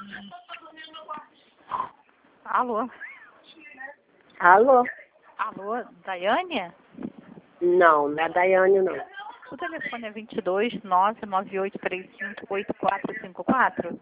Alô? Alô? Alô, Daiane? Não, não é a Daiane, não. O telefone é 22 99835 8454?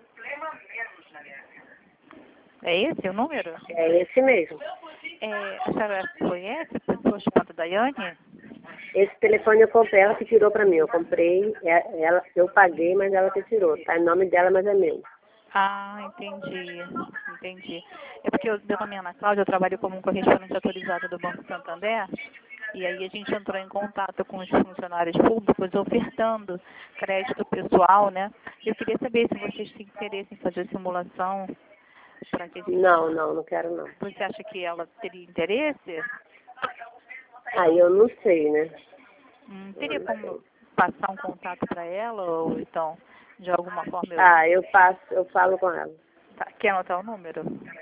É esse o número? É esse mesmo. A senhora conhece a pessoa chamada Daiane? Esse telefone eu comprei, ela que tirou pra mim. Eu comprei, eu paguei, mas ela que tirou. Tá em nome dela, mas é meu. Ah, entendi. É porque meu nome é Ana Cláudia, eu trabalho como correspondente autorizada do Banco Santander, e aí a gente entrou em contato com os funcionários públicos ofertando crédito pessoal, né? Eu queria saber se vocês têm interesse em fazer simulação para que a gente... Não quero não. Você acha que ela teria interesse? Aí eu não sei, né? Teria como passar um contato para ela, ou então, de alguma forma eu... Ah, eu falo com ela. Tá, quer anotar o número?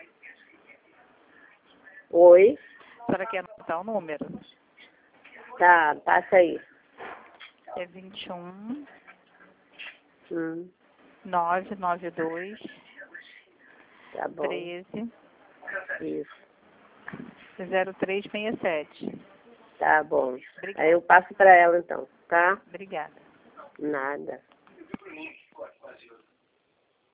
Oi? A senhora quer anotar o número? Tá, passa aí. É 21 Hum, 992 tá bom. 13 Isso. 0367. Tá bom. Obrigada. Aí eu passo pra ela então, tá? Obrigada. Nada.